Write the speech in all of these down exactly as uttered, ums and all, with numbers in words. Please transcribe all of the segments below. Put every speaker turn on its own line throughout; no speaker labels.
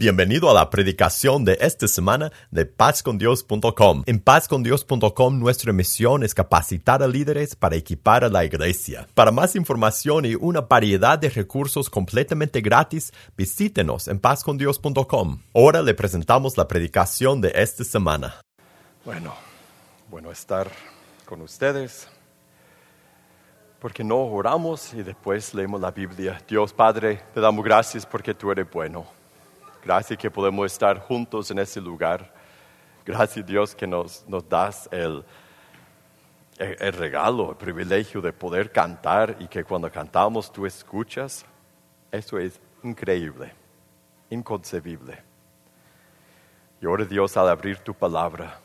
Bienvenido a la predicación de esta semana de paz con dios punto com. En paz con dios punto com nuestra misión es capacitar a líderes para equipar a la iglesia. Para más información y una variedad de recursos completamente gratis, visítenos en paz con dios punto com. Ahora le presentamos la predicación de esta semana.
Bueno, bueno estar con ustedes, porque no oramos y después leemos la Biblia. Dios Padre, te damos gracias porque tú eres bueno. Gracias que podemos estar juntos en ese lugar. Gracias Dios que nos, nos das el, el, el regalo, el privilegio de poder cantar y que cuando cantamos tú escuchas. Eso es increíble, inconcebible. Y ahora Dios, al abrir tu palabra,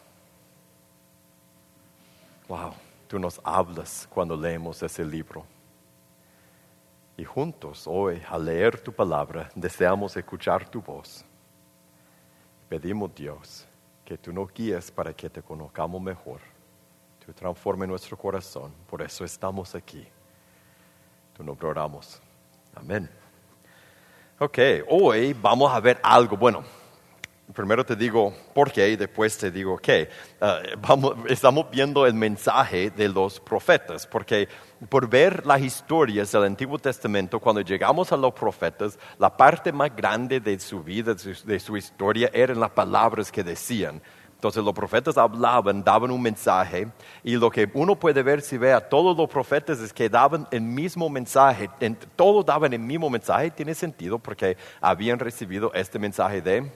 wow, tú nos hablas cuando leemos ese libro. Y juntos hoy, al leer tu palabra, deseamos escuchar tu voz. Pedimos, Dios, que tú nos guíes para que te conozcamos mejor. Tú transformes nuestro corazón. Por eso estamos aquí. Tu nombre oramos. Amén. Ok, hoy vamos a ver algo. Bueno, primero te digo por qué y después te digo qué. Uh, vamos, estamos viendo el mensaje de los profetas, porque por ver las historias del Antiguo Testamento, cuando llegamos a los profetas, la parte más grande de su vida, de su, de su historia, eran las palabras que decían. Entonces los profetas hablaban, daban un mensaje, y lo que uno puede ver si ve a todos los profetas es que daban el mismo mensaje, todos daban el mismo mensaje. Tiene sentido porque habían recibido este mensaje de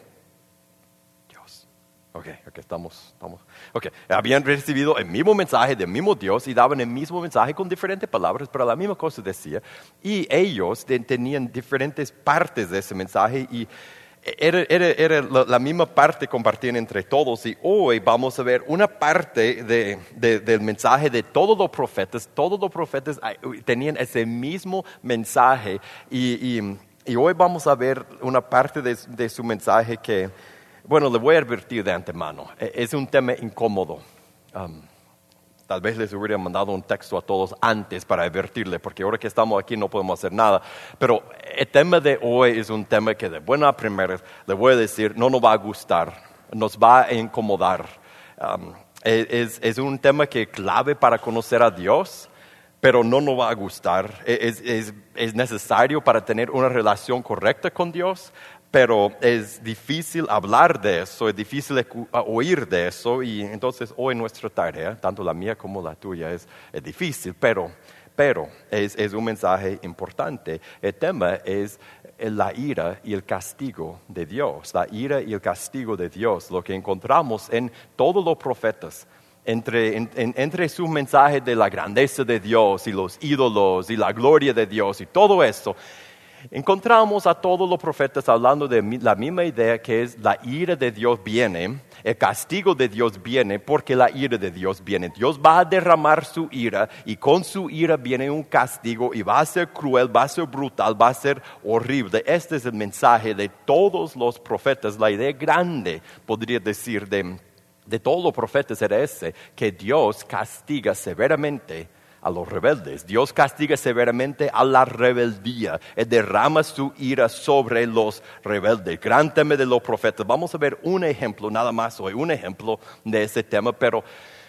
Ok, ok, estamos, estamos, ok. Habían recibido el mismo mensaje del mismo Dios y daban el mismo mensaje con diferentes palabras, pero la misma cosa decía. Y ellos de, tenían diferentes partes de ese mensaje y era, era, era la, la misma parte compartían entre todos. Y hoy vamos a ver una parte de, de, del mensaje de todos los profetas. Todos los profetas tenían ese mismo mensaje y, y, y hoy vamos a ver una parte de, de su mensaje que... Bueno, le voy a advertir de antemano, es un tema incómodo. Um, tal vez les hubiera mandado un texto a todos antes para advertirle, porque ahora que estamos aquí no podemos hacer nada. Pero el tema de hoy es un tema que de buena primera le voy a decir, no nos va a gustar, nos va a incomodar. Um, es, es un tema que es clave para conocer a Dios, pero no nos va a gustar. Es, es, es necesario para tener una relación correcta con Dios. Pero es difícil hablar de eso, es difícil oír de eso, y entonces hoy nuestra tarea, tanto la mía como la tuya, es, es difícil, pero, pero es, es un mensaje importante. El tema es la ira y el castigo de Dios, la ira y el castigo de Dios, lo que encontramos en todos los profetas. Entre, en, en, entre sus mensajes de la grandeza de Dios y los ídolos y la gloria de Dios y todo eso, encontramos a todos los profetas hablando de la misma idea, que es la ira de Dios viene, el castigo de Dios viene porque la ira de Dios viene. Dios va a derramar su ira y con su ira viene un castigo y va a ser cruel, va a ser brutal, va a ser horrible. Este es el mensaje de todos los profetas. La idea grande, podría decir, de, de todos los profetas era ese, que Dios castiga severamente a los rebeldes. Dios castiga severamente a la rebeldía. Él derrama su ira sobre los rebeldes. Gran tema de los profetas. Vamos a ver un ejemplo, nada más hoy, un ejemplo de ese tema, pero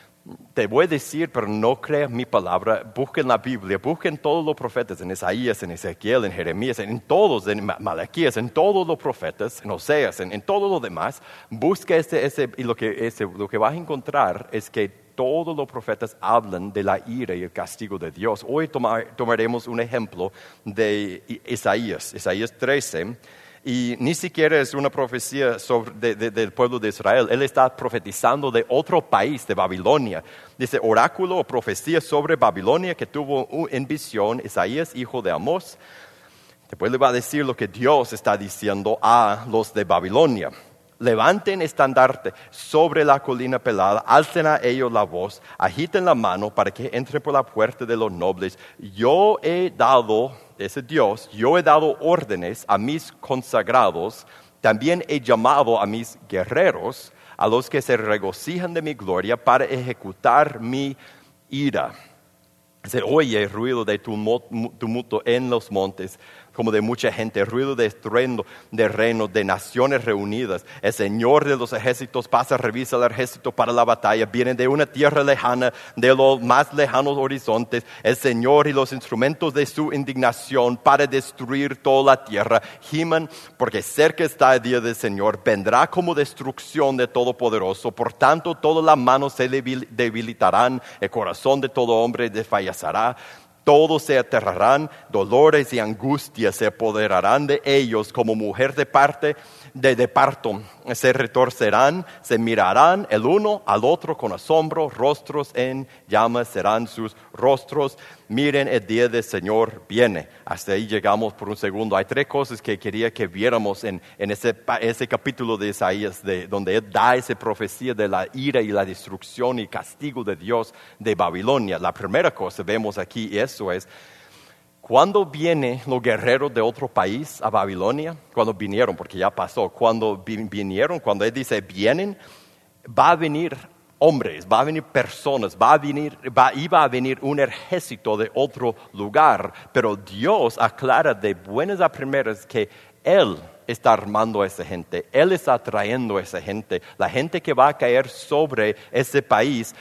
te voy a decir, pero no creas mi palabra, busquen la Biblia, busquen todos los profetas, en Isaías, en Ezequiel, en Jeremías, en todos, en Malaquías, en todos los profetas, en Oseas, en, en todo lo demás. Busca ese, ese, y lo que, ese, lo que vas a encontrar es que todos los profetas hablan de la ira y el castigo de Dios. Hoy tomar, tomaremos un ejemplo de Isaías, Isaías trece, y ni siquiera es una profecía sobre, de, de, del pueblo de Israel. Él está profetizando de otro país, de Babilonia. Dice, oráculo o profecía sobre Babilonia que tuvo en visión Isaías, hijo de Amós. Después le va a decir lo que Dios está diciendo a los de Babilonia. Levanten estandarte sobre la colina pelada, alcen a ellos la voz, agiten la mano para que entren por la puerta de los nobles. Yo he dado, ese Dios, yo he dado órdenes a mis consagrados, también he llamado a mis guerreros, a los que se regocijan de mi gloria, para ejecutar mi ira. Se oye el ruido de tumulto en los montes. como de mucha gente, ruido de estruendo de reinos, de naciones reunidas. El Señor de los ejércitos pasa, revisa el ejército para la batalla. Vienen de una tierra lejana, de los más lejanos horizontes. El Señor y los instrumentos de su indignación para destruir toda la tierra. Giman, porque cerca está el día del Señor. Vendrá como destrucción de Todopoderoso. Por tanto, todas las manos se debilitarán. El corazón de todo hombre desfallecerá. Todos se aterrarán, dolores y angustias se apoderarán de ellos como mujer de parte de, de parto. Se retorcerán, se mirarán el uno al otro con asombro, rostros en llamas serán sus rostros. Miren, el día del Señor viene. Hasta ahí llegamos por un segundo. Hay tres cosas que quería que viéramos en, en ese, ese capítulo de Isaías, de, donde él da esa profecía de la ira y la destrucción y castigo de Dios de Babilonia. La primera cosa vemos aquí, y eso es, cuando vienen los guerreros de otro país a Babilonia, cuando vinieron, porque ya pasó, cuando vinieron, cuando él dice vienen, va a venir hombres, va a venir personas, va a venir, va, iba a venir un ejército de otro lugar, pero Dios aclara de buenas a primeras que Él está armando a esa gente, Él está trayendo a esa gente, la gente que va a caer sobre ese país.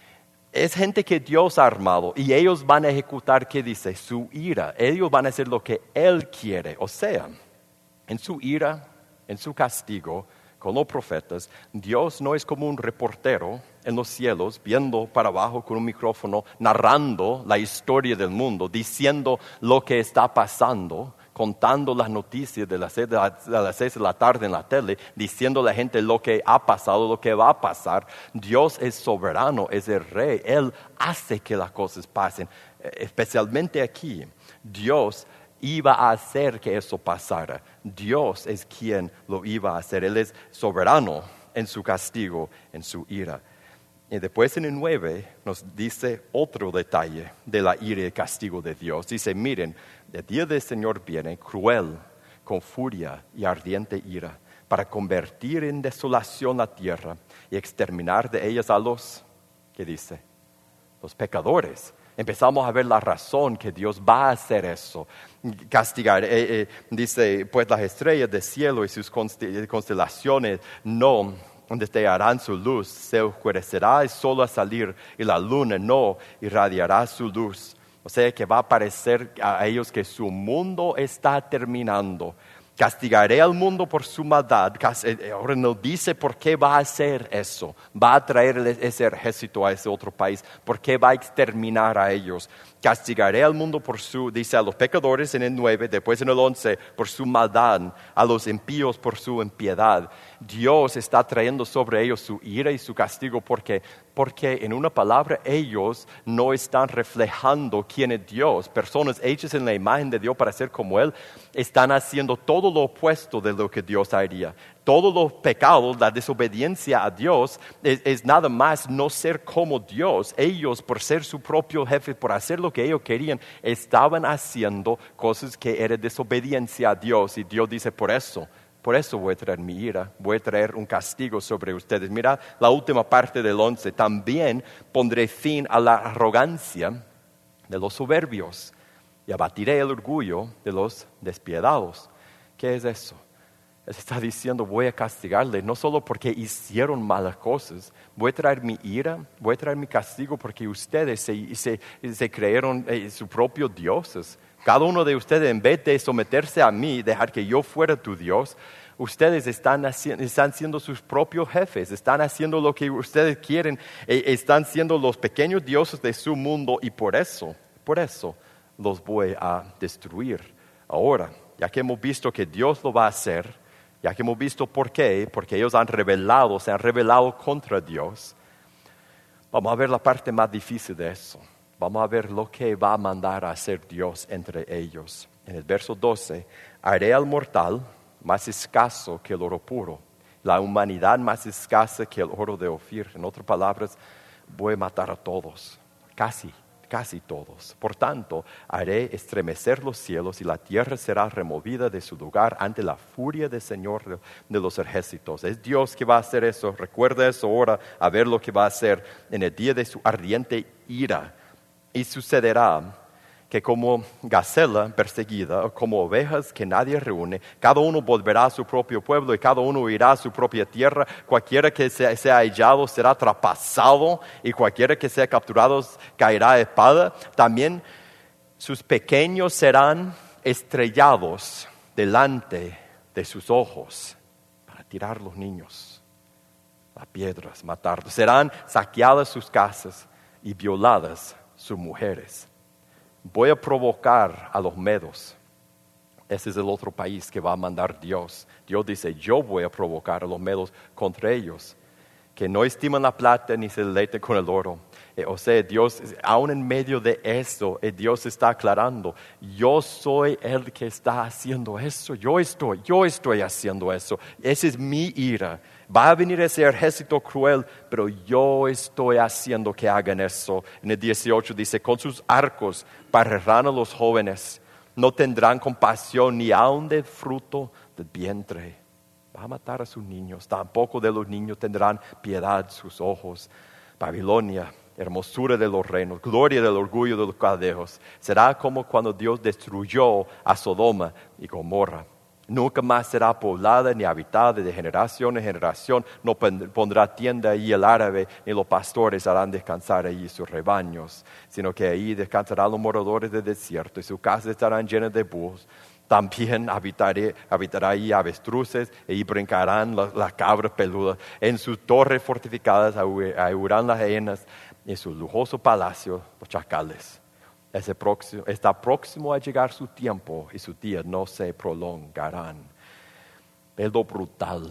Es gente que Dios ha armado y ellos van a ejecutar, ¿qué dice? Su ira. Ellos van a hacer lo que Él quiere. O sea, en su ira, en su castigo, con los profetas, Dios no es como un reportero en los cielos, viendo para abajo con un micrófono, narrando la historia del mundo, diciendo lo que está pasando, contando las noticias de las seis de la, de las seis de la tarde en la tele, diciendo a la gente lo que ha pasado, lo que va a pasar. Dios es soberano, es el rey. Él hace que las cosas pasen. Especialmente aquí, Dios iba a hacer que eso pasara. Dios es quien lo iba a hacer. Él es soberano en su castigo, en su ira. Y después en el nueve nos dice otro detalle de la ira y el castigo de Dios. Dice, miren, el día del Señor viene cruel, con furia y ardiente ira, para convertir en desolación la tierra y exterminar de ellas a los, ¿qué dice? Los pecadores. Empezamos a ver la razón que Dios va a hacer eso. Castigar, eh, eh, dice, pues las estrellas del cielo y sus constelaciones no destellarán su luz, se oscurecerá el sol a salir y la luna no irradiará su luz. O sea que va a parecer a ellos que su mundo está terminando. Castigaré al mundo por su maldad. Ahora no dice por qué va a hacer eso. Va a traer ese ejército a ese otro país. ¿Por qué va a exterminar a ellos? Castigaré al mundo por su, dice a los pecadores en el nueve, después en el once, por su maldad, a los impíos por su impiedad. Dios está trayendo sobre ellos su ira y su castigo porque, porque en una palabra ellos no están reflejando quién es Dios. Personas hechas en la imagen de Dios para ser como Él, están haciendo todo lo opuesto de lo que Dios haría. Todos los pecados, la desobediencia a Dios, es, es nada más no ser como Dios. Ellos, por ser su propio jefe, por hacer lo que ellos querían, estaban haciendo cosas que eran desobediencia a Dios. Y Dios dice, por eso, por eso voy a traer mi ira, voy a traer un castigo sobre ustedes. Mira la última parte del once. También pondré fin a la arrogancia de los soberbios y abatiré el orgullo de los despiadados. ¿Qué es eso? Él está diciendo, voy a castigarle, no solo porque hicieron malas cosas, voy a traer mi ira, voy a traer mi castigo porque ustedes se, se, se creyeron eh, sus propios dioses. Cada uno de ustedes, en vez de someterse a mí, dejar que yo fuera tu Dios, ustedes están, haci- están siendo sus propios jefes, están haciendo lo que ustedes quieren, eh, están siendo los pequeños dioses de su mundo y por eso, por eso los voy a destruir. Ahora, ya que hemos visto que Dios lo va a hacer, ya que hemos visto por qué, porque ellos han rebelado, se han rebelado contra Dios, vamos a ver la parte más difícil de eso. Vamos a ver lo que va a mandar a hacer Dios entre ellos. En el verso doce, haré al mortal más escaso que el oro puro, la humanidad más escasa que el oro de Ofir. En otras palabras, voy a matar a todos, casi. Casi todos. Por tanto, haré estremecer los cielos y la tierra será removida de su lugar ante la furia del Señor de, de los ejércitos. Es Dios que va a hacer eso. Recuerda eso ahora, a ver lo que va a hacer en el día de su ardiente ira. Y sucederá que como gacela perseguida, o como ovejas que nadie reúne, cada uno volverá a su propio pueblo y cada uno irá a su propia tierra. Cualquiera que sea, sea hallado será traspasado y cualquiera que sea capturado caerá a espada. También sus pequeños serán estrellados delante de sus ojos para tirar los niños, las piedras, matarlos. Serán saqueadas sus casas y violadas sus mujeres. Voy a provocar a los medos. Ese es el otro país que va a mandar Dios. Dios dice, yo voy a provocar a los medos contra ellos, que no estiman la plata ni se deleiten con el oro. Eh, o sea, Dios, aún en medio de eso, eh, Dios está aclarando, yo soy el que está haciendo eso, yo estoy, yo estoy haciendo eso. Esa es mi ira. Va a venir ese ejército cruel, pero yo estoy haciendo que hagan eso. En el dieciocho dice, con sus arcos barrerán a los jóvenes, no tendrán compasión ni aun del fruto del vientre. Va a matar a sus niños, tampoco de los niños tendrán piedad sus ojos. Babilonia, hermosura de los reinos, gloria del orgullo de los caldeos, será como cuando Dios destruyó a Sodoma y Gomorra. Nunca más será poblada ni habitada de generación en generación. No pondrá tienda allí el árabe, ni los pastores harán descansar allí sus rebaños, sino que allí descansarán los moradores del desierto y sus casas estarán llenas de búhos. También habitaré, habitará allí avestruces y brincarán las, las cabras peludas. En sus torres fortificadas aullarán las hienas, en su lujoso palacio los chacales. Ese próximo, está próximo a llegar su tiempo y sus días no se prolongarán. Es lo brutal,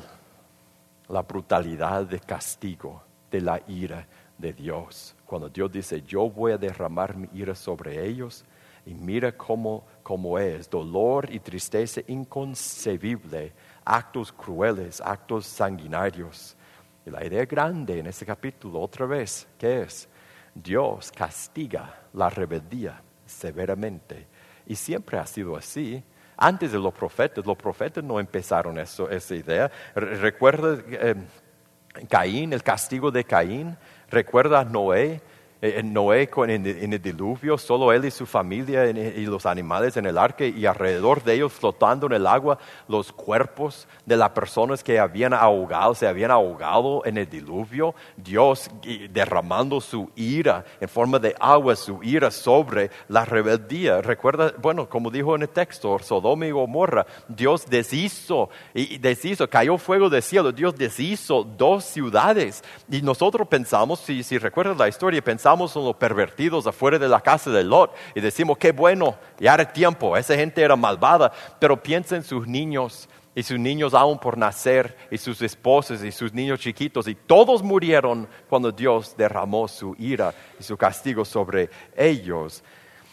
la brutalidad de castigo de la ira de Dios. Cuando Dios dice, yo voy a derramar mi ira sobre ellos, y mira cómo, cómo es, dolor y tristeza inconcebible, actos crueles, actos sanguinarios. Y la idea grande en ese capítulo, otra vez, ¿qué es? Dios castiga la rebeldía severamente. Y siempre ha sido así. Antes de los profetas, los profetas no empezaron eso, esa idea. Recuerda eh, Caín, el castigo de Caín. Recuerda a Noé. En Noé en el diluvio, solo él y su familia y los animales en el arca y alrededor de ellos flotando en el agua los cuerpos de las personas que habían ahogado, se habían ahogado en el diluvio. Dios derramando su ira en forma de agua, su ira sobre la rebeldía. Recuerda, bueno, como dijo en el texto, Sodoma y Gomorra, Dios deshizo, y deshizo, cayó fuego del cielo, Dios deshizo dos ciudades. Y nosotros pensamos, si, si recuerdas la historia, pensamos en los pervertidos afuera de la casa de Lot y decimos, qué bueno, ya era tiempo, esa gente era malvada, pero piensa en sus niños y sus niños aún por nacer y sus esposas y sus niños chiquitos y todos murieron cuando Dios derramó su ira y su castigo sobre ellos.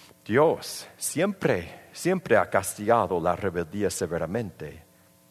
Dios siempre, siempre ha castigado la rebeldía severamente.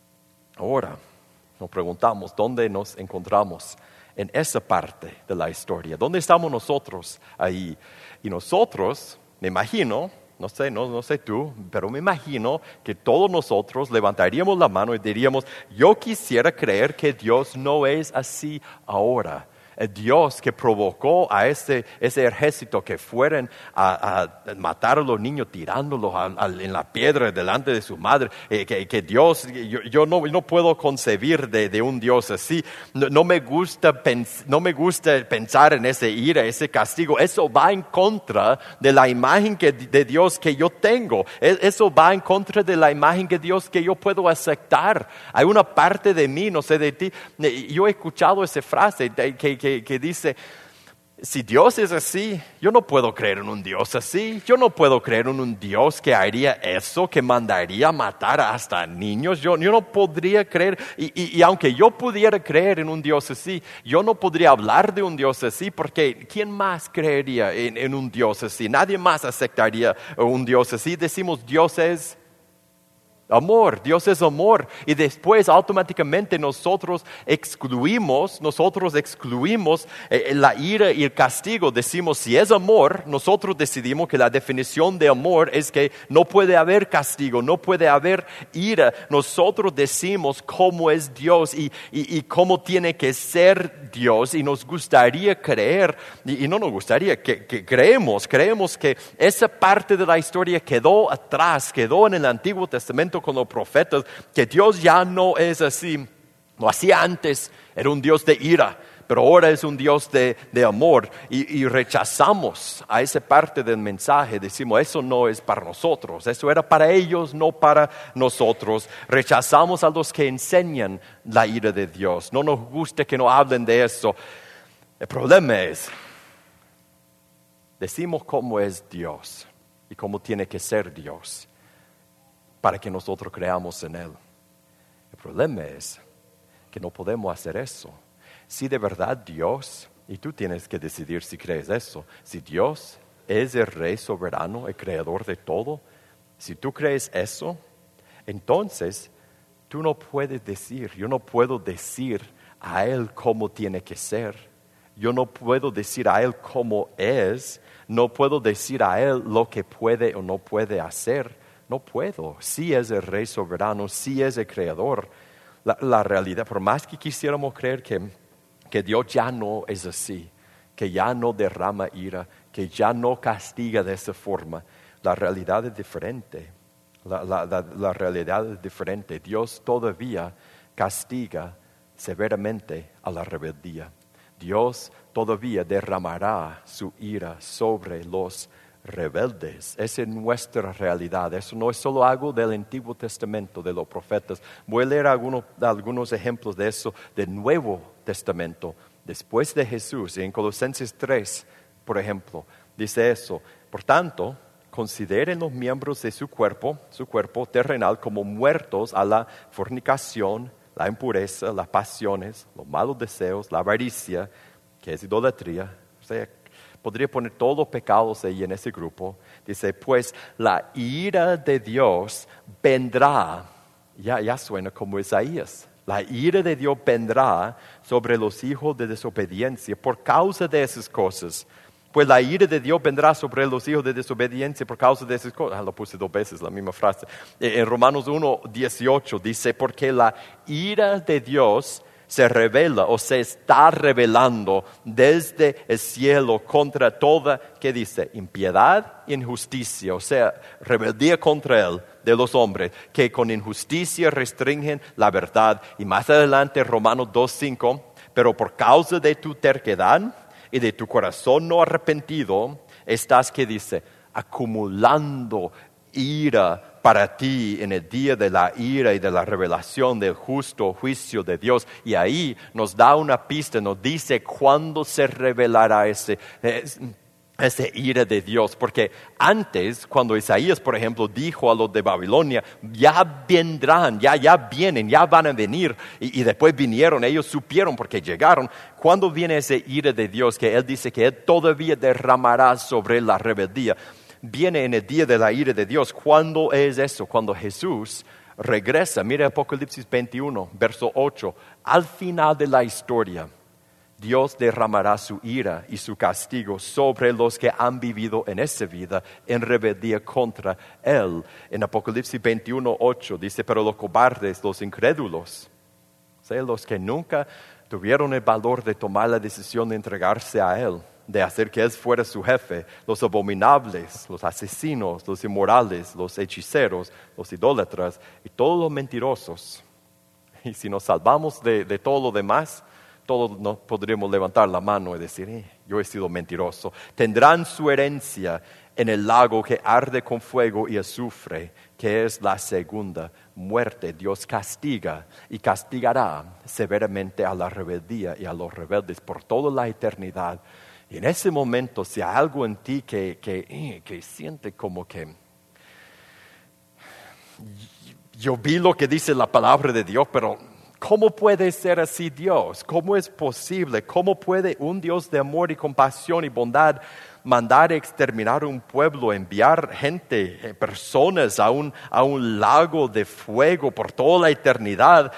Ahora nos preguntamos, ¿dónde nos encontramos en esa parte de la historia? ¿Dónde estamos nosotros ahí? Y nosotros, me imagino, no sé, no, no sé tú, pero me imagino que todos nosotros levantaríamos la mano y diríamos, yo quisiera creer que Dios no es así ahora. El Dios que provocó a ese, ese ejército que fueran a, a matar a los niños tirándolos a, a, en la piedra delante de su madre, eh, que, que Dios, yo, yo no, no puedo concebir de, de un Dios así. No, no, me gusta pens, no me gusta pensar en ese ira, ese castigo. Eso va en contra de la imagen que, de Dios que yo tengo. Eso va en contra de la imagen de Dios que yo puedo aceptar. Hay una parte de mí, no sé de ti, yo he escuchado esa frase que, que Que, que dice, si Dios es así, yo no puedo creer en un Dios así. Yo no puedo creer en un Dios que haría eso, que mandaría matar hasta niños. Yo, yo no podría creer, y, y, y aunque yo pudiera creer en un Dios así, yo no podría hablar de un Dios así, porque ¿quién más creería en, en un Dios así? Nadie más aceptaría un Dios así. Decimos Dios es Amor, Dios es amor. Y después automáticamente nosotros excluimos, nosotros excluimos eh, la ira y el castigo. Decimos, si es amor, nosotros decidimos que la definición de amor es que no puede haber castigo, no puede haber ira. Nosotros decimos cómo es Dios y, y, y cómo tiene que ser Dios. Y nos gustaría creer, y, y no nos gustaría, que, que creemos, creemos que esa parte de la historia quedó atrás, quedó en el Antiguo Testamento con los profetas, que Dios ya no es así. Lo hacía antes, era un Dios de ira, pero ahora es un Dios de, de amor. Y, y rechazamos a esa parte del mensaje, decimos, eso no es para nosotros, eso era para ellos, no para nosotros. Rechazamos a los que enseñan la ira de Dios, no nos gusta que nos hablen de eso. El problema es, decimos cómo es Dios y cómo tiene que ser Dios, para que nosotros creamos en Él. El problema es que no podemos hacer eso. Si de verdad Dios, y tú tienes que decidir si crees eso, si Dios es el Rey soberano, el creador de todo, si tú crees eso, entonces tú no puedes decir, yo no puedo decir a Él cómo tiene que ser, yo no puedo decir a Él cómo es, no puedo decir a Él lo que puede o no puede hacer. No puedo. Sí es el Rey soberano, sí es el Creador. La, la realidad, por más que quisiéramos creer que, que Dios ya no es así, que ya no derrama ira, que ya no castiga de esa forma, la realidad es diferente. La, la, la, la realidad es diferente. Dios todavía castiga severamente a la rebeldía. Dios todavía derramará su ira sobre los rebeldes. Esa es nuestra realidad. Eso no es solo algo del Antiguo Testamento, de los profetas. Voy a leer algunos, algunos ejemplos de eso del Nuevo Testamento. Después de Jesús, en Colosenses tres, por ejemplo, dice eso. Por tanto, consideren los miembros de su cuerpo, su cuerpo terrenal, como muertos a la fornicación, la impureza, las pasiones, los malos deseos, la avaricia, que es idolatría. O sea, podría poner todos los pecados ahí en ese grupo. Dice, pues la ira de Dios vendrá. Ya, ya suena como Isaías. La ira de Dios vendrá sobre los hijos de desobediencia por causa de esas cosas. Pues la ira de Dios vendrá sobre los hijos de desobediencia por causa de esas cosas. Ah, lo puse dos veces, la misma frase. En Romanos uno, dieciocho dice, porque la ira de Dios se revela o se está revelando desde el cielo contra toda, ¿qué dice? Impiedad e injusticia, o sea, rebeldía contra Él de los hombres, que con injusticia restringen la verdad. Y más adelante, Romanos dos, cinco, pero por causa de tu terquedad y de tu corazón no arrepentido, estás, ¿qué dice? Acumulando ira para ti en el día de la ira y de la revelación del justo juicio de Dios. Y ahí nos da una pista, nos dice cuándo se revelará ese, ese ira de Dios. Porque antes, cuando Isaías, por ejemplo, dijo a los de Babilonia, ya vendrán, ya, ya vienen, ya van a venir. Y, y después vinieron, ellos supieron porque llegaron. ¿Cuándo viene ese ira de Dios? Que Él dice que Él todavía derramará sobre la rebeldía. Viene en el día de la ira de Dios. ¿Cuándo es eso? Cuando Jesús regresa. Mire Apocalipsis veintiuno, verso ocho. Al final de la historia, Dios derramará su ira y su castigo sobre los que han vivido en esa vida en rebeldía contra Él. En Apocalipsis veintiuno, ocho dice, pero los cobardes, los incrédulos, o sea, los que nunca tuvieron el valor de tomar la decisión de entregarse a Él, de hacer que Él fuera su jefe, los abominables, los asesinos, los inmorales, los hechiceros, los idólatras y todos los mentirosos. Y si nos salvamos de, de todo lo demás, todos nos podríamos levantar la mano y decir, eh, yo he sido mentiroso. Tendrán su herencia en el lago que arde con fuego y azufre, que es la segunda muerte. Dios castiga y castigará severamente a la rebeldía y a los rebeldes por toda la eternidad. Y en ese momento, si hay algo en ti que, que, eh, que siente como que yo vi lo que dice la palabra de Dios, pero ¿Cómo puede ser así Dios? ¿Cómo es posible? ¿Cómo puede un Dios de amor y compasión y bondad mandar exterminar un pueblo, enviar gente, eh, personas a un, a un lago de fuego por toda la eternidad?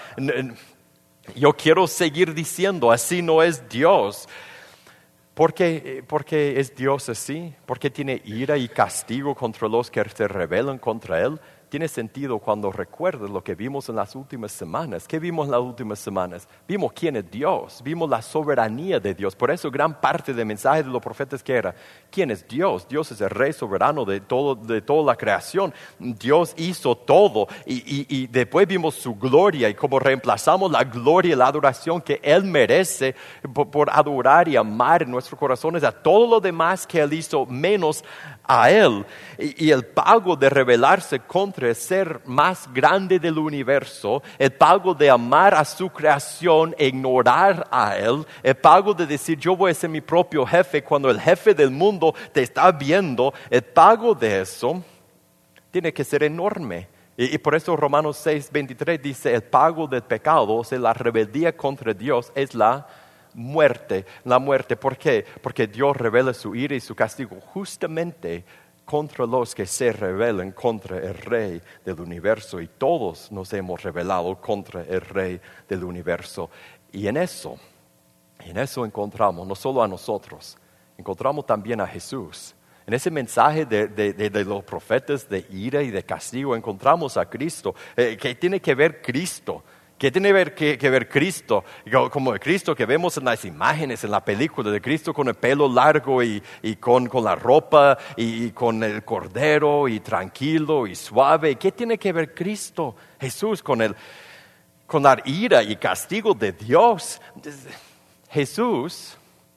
Yo quiero seguir diciendo, así no es Dios. ¿Por qué, por qué es Dios así? ¿Por qué tiene ira y castigo contra los que se rebelan contra Él? Tiene sentido cuando recuerdas lo que vimos en las últimas semanas. ¿Qué vimos en las últimas semanas? Vimos quién es Dios, vimos la soberanía de Dios. Por eso gran parte del mensaje de los profetas que era, ¿quién es Dios? Dios es el Rey soberano de, todo, de toda la creación. Dios hizo todo y, y, y después vimos su gloria y cómo reemplazamos la gloria y la adoración que Él merece por, por adorar y amar en nuestros corazones a todo lo demás que Él hizo menos a Él. Y, y el pago de rebelarse contra el ser más grande del universo, el pago de amar a su creación e ignorar a Él, el pago de decir yo voy a ser mi propio jefe cuando el jefe del mundo te está viendo, el pago de eso tiene que ser enorme. Y, y por eso Romanos seis veintitrés dice el pago del pecado, o sea, la rebeldía contra Dios es la muerte, la muerte. ¿Por qué? Porque Dios revela su ira y su castigo justamente contra los que se rebelan contra el Rey del universo. Y todos nos hemos rebelado contra el Rey del universo. Y en eso, en eso encontramos, no solo a nosotros, encontramos también a Jesús. En ese mensaje de, de, de, de los profetas de ira y de castigo encontramos a Cristo. Eh, ¿Qué tiene que ver Cristo? ¿Qué tiene ver, que, que ver Cristo? Como el Cristo que vemos en las imágenes, en la película, de Cristo con el pelo largo y, y con, con la ropa y, y con el cordero y tranquilo y suave. ¿Qué tiene que ver Cristo, Jesús, con, el, con la ira y castigo de Dios? Jesús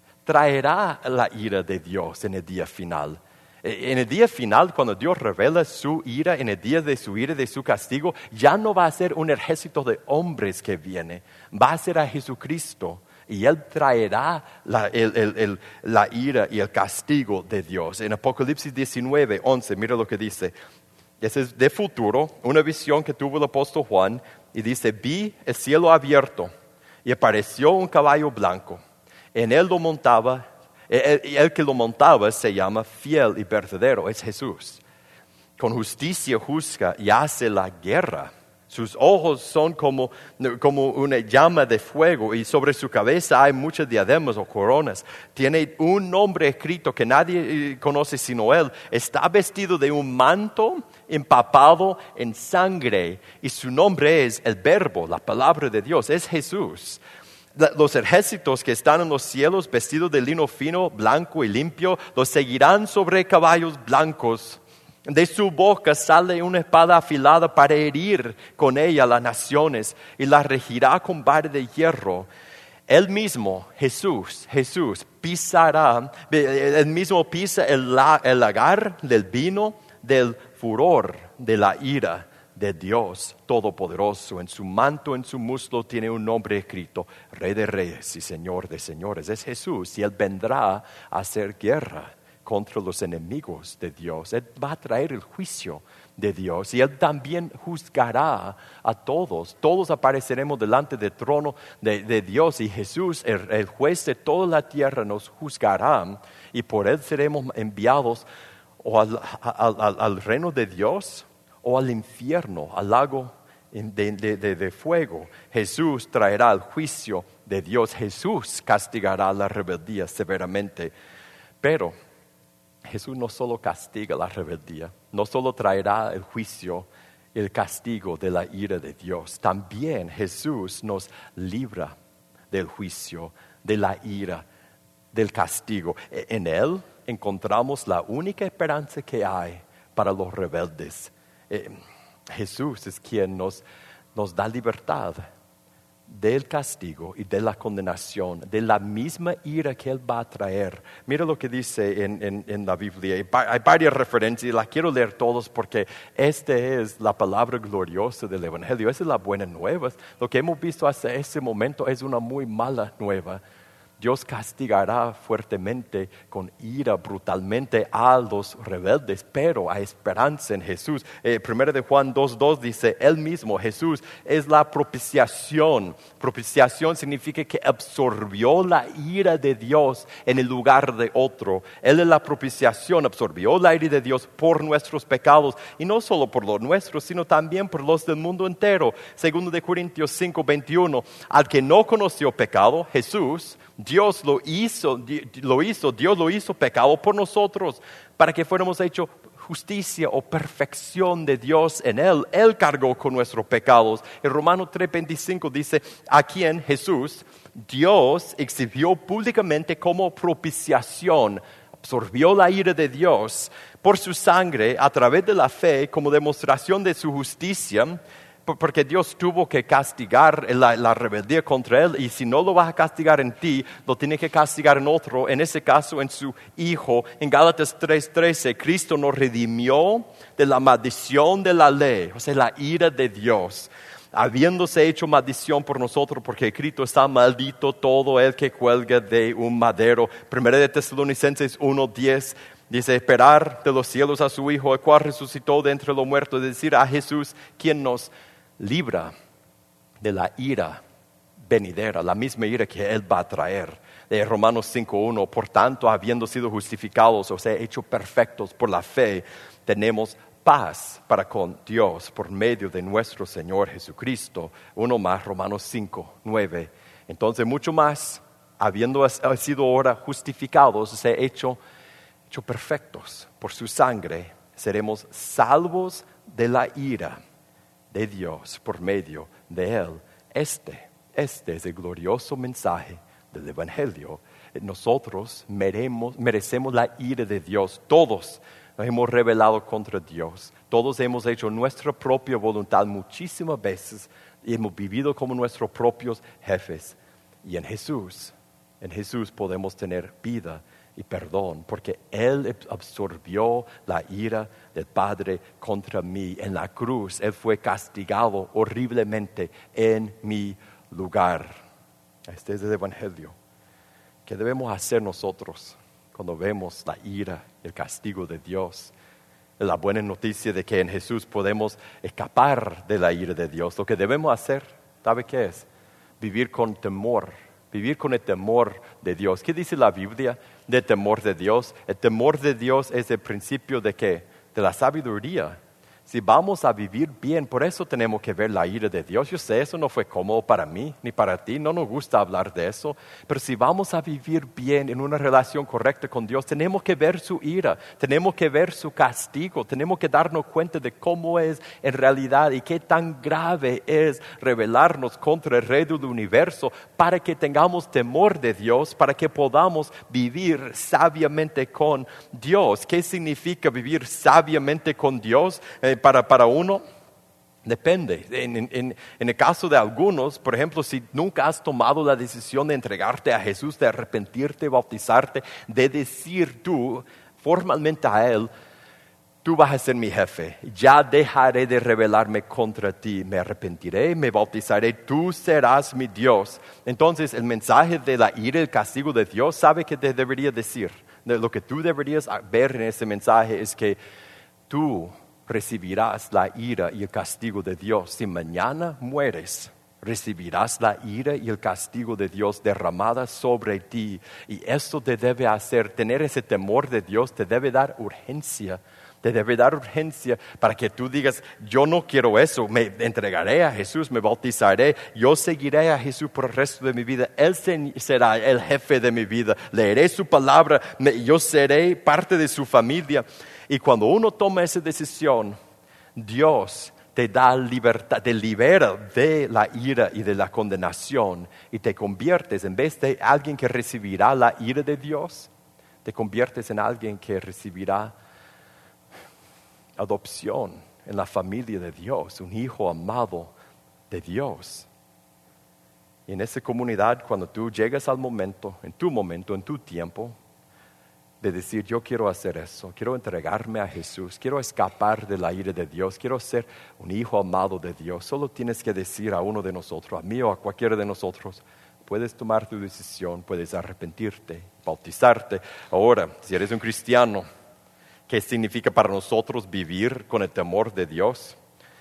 traerá la ira de Dios en el día final. En el día final, cuando Dios revela su ira, en el día de su ira y de su castigo, ya no va a ser un ejército de hombres que viene, va a ser a Jesucristo. Y Él traerá la, el, el, el, la ira y el castigo de Dios. En Apocalipsis diecinueve, once, mira lo que dice. Ese es de futuro, una visión que tuvo el apóstol Juan. Y dice, vi el cielo abierto y apareció un caballo blanco. En él lo montaba. El, el que lo montaba se llama fiel y verdadero, es Jesús. Con justicia juzga y hace la guerra. Sus ojos son como, como una llama de fuego y sobre su cabeza hay muchas diademas o coronas. Tiene un nombre escrito que nadie conoce sino él. Está vestido de un manto empapado en sangre y su nombre es el Verbo, la palabra de Dios, es Jesús. Los ejércitos que están en los cielos vestidos de lino fino, blanco y limpio, los seguirán sobre caballos blancos. De su boca sale una espada afilada para herir con ella las naciones y las regirá con vara de hierro. Él mismo, Jesús, Jesús, pisará, él mismo pisa el, el lagar del vino del furor de la ira de Dios Todopoderoso. En su manto, en su muslo tiene un nombre escrito, Rey de Reyes y Señor de Señores. Es Jesús y Él vendrá a hacer guerra contra los enemigos de Dios. Él va a traer el juicio de Dios y Él también juzgará a todos. Todos apareceremos delante del trono de, de Dios y Jesús, el, el juez de toda la tierra, nos juzgará y por Él seremos enviados o al, al, al, al reino de Dios o al infierno, al lago de, de, de, de fuego. Jesús traerá el juicio de Dios. Jesús castigará la rebeldía severamente. Pero Jesús no solo castiga la rebeldía, no solo traerá el juicio, el castigo de la ira de Dios. También Jesús nos libra del juicio, de la ira, del castigo. En Él encontramos la única esperanza que hay para los rebeldes. Eh, Jesús es quien nos, nos da libertad del castigo y de la condenación, de la misma ira que Él va a traer. Mira lo que dice en, en, en la Biblia. Hay, hay varias referencias y las quiero leer todas porque esta es la palabra gloriosa del Evangelio. Esa es la buena nueva. Lo que hemos visto hasta ese momento es una muy mala nueva. Dios castigará fuertemente, con ira, brutalmente a los rebeldes, pero hay esperanza en Jesús. Eh, primero de Juan dos dos dice, Él mismo, Jesús, es la propiciación. Propiciación significa que absorbió la ira de Dios en el lugar de otro. Él es la propiciación, absorbió la ira de Dios por nuestros pecados, y no solo por los nuestros, sino también por los del mundo entero. Segundo de Corintios cinco veintiuno, al que no conoció pecado, Jesús, Dios lo hizo, lo hizo, Dios lo hizo pecado por nosotros, para que fuéramos hechos justicia o perfección de Dios en Él. Él cargó con nuestros pecados. En Romanos tres veinticinco dice, a quien Jesús, Dios exhibió públicamente como propiciación, absorbió la ira de Dios por su sangre a través de la fe como demostración de su justicia, porque Dios tuvo que castigar la, la rebeldía contra Él, y si no lo vas a castigar en ti, lo tiene que castigar en otro, en ese caso en su Hijo. En Gálatas tres trece, Cristo nos redimió de la maldición de la ley, o sea, la ira de Dios, habiéndose hecho maldición por nosotros, porque escrito está, maldito todo el que cuelga de un madero. Primera de Tesalonicenses uno diez, dice, esperar de los cielos a su Hijo, el cual resucitó de entre los muertos, es decir, a Jesús, quien nos libra de la ira venidera, la misma ira que Él va a traer. De Romanos cinco uno, por tanto, habiendo sido justificados, o sea, hechos perfectos por la fe, tenemos paz para con Dios por medio de nuestro Señor Jesucristo. Uno más, Romanos cinco nueve. Entonces, mucho más, habiendo sido ahora justificados, o sea, hechos hecho perfectos por su sangre, seremos salvos de la ira de Dios por medio de Él. Este, este es el glorioso mensaje del Evangelio. Nosotros meremos, merecemos la ira de Dios. Todos nos hemos rebelado contra Dios. Todos hemos hecho nuestra propia voluntad muchísimas veces y hemos vivido como nuestros propios jefes. Y en Jesús, en Jesús podemos tener vida y perdón, porque Él absorbió la ira del Padre contra mí. En la cruz Él fue castigado horriblemente en mi lugar. Este es el Evangelio. ¿Qué debemos hacer nosotros cuando vemos la ira y el castigo de Dios? La buena noticia de que en Jesús podemos escapar de la ira de Dios. Lo que debemos hacer, ¿sabe qué es? Vivir con temor. Vivir con el temor de Dios. ¿Qué dice la Biblia del temor de Dios? El temor de Dios es el principio de ¿qué? De la sabiduría. Si vamos a vivir bien, por eso tenemos que ver la ira de Dios. Yo sé, eso no fue cómodo para mí ni para ti, no nos gusta hablar de eso. Pero si vamos a vivir bien en una relación correcta con Dios, tenemos que ver su ira, tenemos que ver su castigo, tenemos que darnos cuenta de cómo es en realidad y qué tan grave es rebelarnos contra el Rey del universo, para que tengamos temor de Dios, para que podamos vivir sabiamente con Dios. ¿Qué significa vivir sabiamente con Dios? Eh, Para, para uno, depende. En, en, en el caso de algunos, por ejemplo, si nunca has tomado la decisión de entregarte a Jesús, de arrepentirte, bautizarte, de decir tú formalmente a Él, tú vas a ser mi jefe, ya dejaré de rebelarme contra ti, me arrepentiré, me bautizaré, tú serás mi Dios. Entonces, el mensaje de la ira y el castigo de Dios, ¿sabe qué te debería decir? De lo que tú deberías ver en ese mensaje es que tú recibirás la ira y el castigo de Dios. Si mañana mueres, recibirás la ira y el castigo de Dios derramada sobre ti. Y eso te debe hacer, tener ese temor de Dios, te debe dar urgencia. Te debe dar urgencia para que tú digas, yo no quiero eso, me entregaré a Jesús, me bautizaré, yo seguiré a Jesús por el resto de mi vida. Él será el jefe de mi vida, leeré su palabra, yo seré parte de su familia. Y cuando uno toma esa decisión, Dios te da libertad, te libera de la ira y de la condenación y te conviertes, en vez de alguien que recibirá la ira de Dios, te conviertes en alguien que recibirá adopción en la familia de Dios, un hijo amado de Dios. Y en esa comunidad, cuando tú llegas al momento, en tu momento, en tu tiempo, de decir, yo quiero hacer eso, quiero entregarme a Jesús, quiero escapar de la ira de Dios, quiero ser un hijo amado de Dios, solo tienes que decir a uno de nosotros, a mí o a cualquiera de nosotros, puedes tomar tu decisión, puedes arrepentirte, bautizarte. Ahora, si eres un cristiano, ¿qué significa para nosotros vivir con el temor de Dios?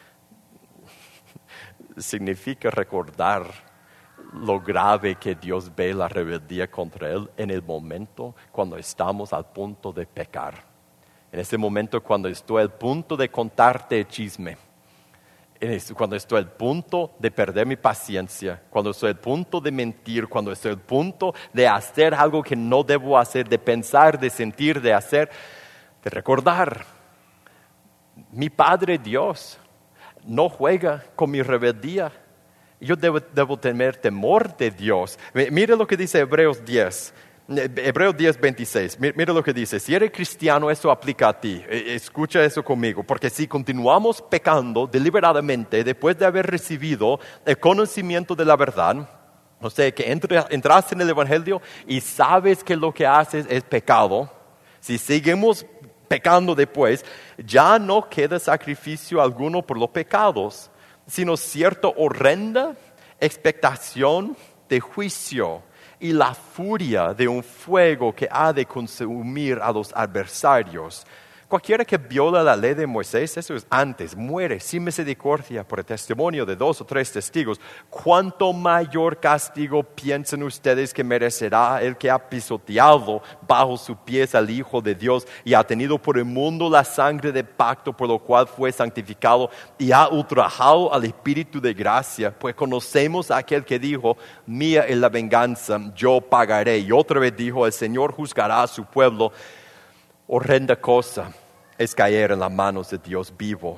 Significa recordar lo grave que Dios ve la rebeldía contra Él en el momento cuando estamos al punto de pecar. En ese momento cuando estoy al punto de contarte el chisme, cuando estoy al punto de perder mi paciencia, cuando estoy al punto de mentir, cuando estoy al punto de hacer algo que no debo hacer, de pensar, de sentir, de hacer, de recordar. Mi Padre Dios no juega con mi rebeldía. Yo debo, debo tener temor de Dios. Mire lo que dice Hebreos diez. Hebreos diez, veintiséis. Mira lo que dice. Si eres cristiano, eso aplica a ti. Escucha eso conmigo. Porque si continuamos pecando deliberadamente después de haber recibido el conocimiento de la verdad, o sea, que entra, entras en el Evangelio y sabes que lo que haces es pecado, si seguimos pecando después, ya no queda sacrificio alguno por los pecados, sino cierta horrenda expectación de juicio y la furia de un fuego que ha de consumir a los adversarios. Cualquiera que viola la ley de Moisés, eso es antes, muere sin misericordia por el testimonio de dos o tres testigos. ¿Cuánto mayor castigo piensan ustedes que merecerá el que ha pisoteado bajo sus pies al Hijo de Dios y ha tenido por el mundo la sangre de pacto por lo cual fue santificado y ha ultrajado al Espíritu de gracia? Pues conocemos a aquel que dijo, mía es la venganza, yo pagaré. Y otra vez dijo, el Señor juzgará a su pueblo. Horrenda cosa es caer en las manos de Dios vivo.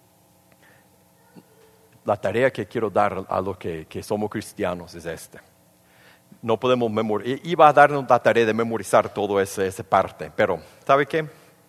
La tarea que quiero dar a los que, que somos cristianos es esta. No podemos memorizar, iba a darnos la tarea de memorizar toda esa, esa parte, pero ¿sabe qué?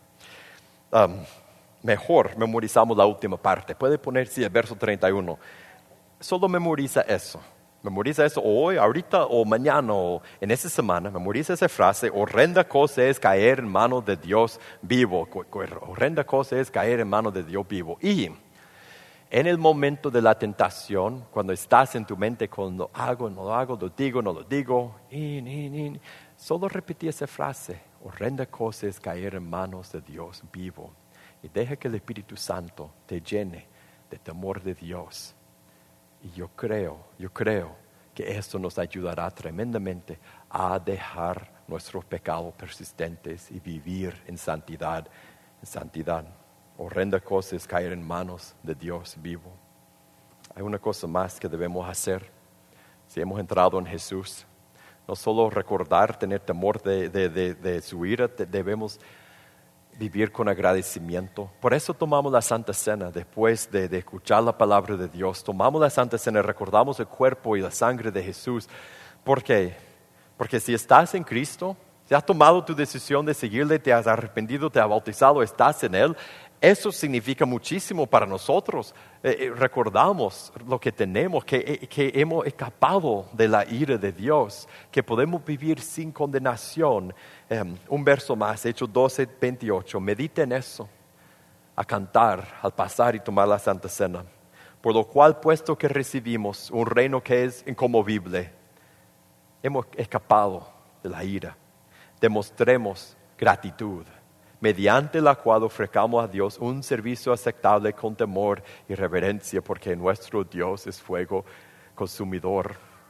Um, mejor memorizamos la última parte. Puede poner, sí, el verso treinta y uno. Solo memoriza eso. Memoriza eso hoy, ahorita o mañana o en esta semana. Memoriza esa frase. Horrenda cosa es caer en manos de Dios vivo. Horrenda cosa es caer en manos de Dios vivo. Y en el momento de la tentación, cuando estás en tu mente con lo hago, no lo hago, lo digo, no lo digo, y, y, y, solo repetí esa frase. Horrenda cosa es caer en manos de Dios vivo. Y deja que el Espíritu Santo te llene de temor de Dios. Y yo creo, yo creo que esto nos ayudará tremendamente a dejar nuestros pecados persistentes y vivir en santidad, en santidad. Horrenda cosa es caer en manos de Dios vivo. Hay una cosa más que debemos hacer. Si hemos entrado en Jesús, no solo recordar, tener temor de, de, de, de su ira, debemos vivir con agradecimiento. Por eso tomamos la Santa Cena después de, de escuchar la palabra de Dios. Tomamos la Santa Cena y recordamos el cuerpo y la sangre de Jesús. ¿Por qué? Porque si estás en Cristo, si has tomado tu decisión de seguirle, te has arrepentido, te has bautizado, estás en Él, eso significa muchísimo para nosotros. Eh, eh, recordamos lo que tenemos, que, eh, que hemos escapado de la ira de Dios, que podemos vivir sin condenación. Eh, un verso más, Hechos doce, veintiocho. Medita en eso, a cantar, al pasar y tomar la Santa Cena. Por lo cual, puesto que recibimos un reino que es inconmovible, hemos escapado de la ira. Demostremos gratitud, mediante la cual ofrezcamos a Dios un servicio aceptable con temor y reverencia, porque nuestro Dios es fuego consumidor.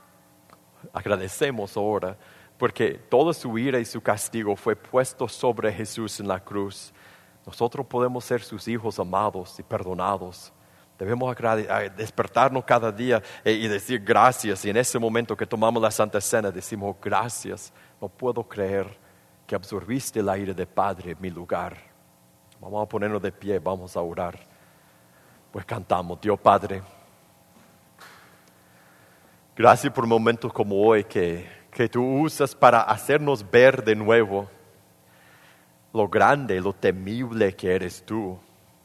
Agradecemos ahora, porque toda su ira y su castigo fue puesto sobre Jesús en la cruz. Nosotros podemos ser sus hijos amados y perdonados. Debemos despertarnos cada día y decir gracias. Y en ese momento que tomamos la Santa Cena decimos gracias. No puedo creer que absorbiste el aire del Padre en mi lugar. Vamos a ponernos de pie, vamos a orar. Pues cantamos, Dios Padre, gracias por momentos como hoy que, que tú usas para hacernos ver de nuevo lo grande, lo temible que eres tú.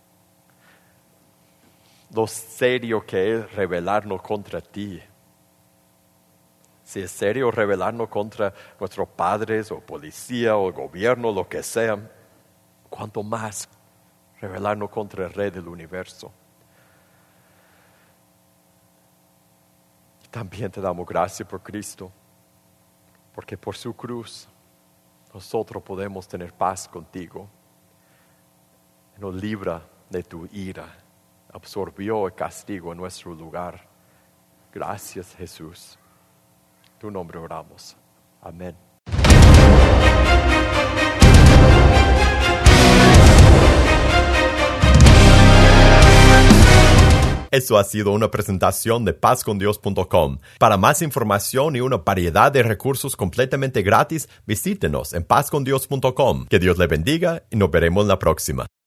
Lo serio que es rebelarnos contra ti. Si es serio rebelarnos contra nuestros padres o policía o gobierno, lo que sea, cuanto más rebelarnos contra el Rey del universo. también te damos gracias por Cristo, porque por su cruz nosotros podemos tener paz contigo. Nos libra de tu ira, absorbió el castigo en nuestro lugar. Gracias, Jesús. En tu nombre oramos. Amén.
Eso ha sido una presentación de paz con dios punto com. Para más información y una variedad de recursos completamente gratis, visítenos en paz con dios punto com. Que Dios le bendiga y nos veremos la próxima.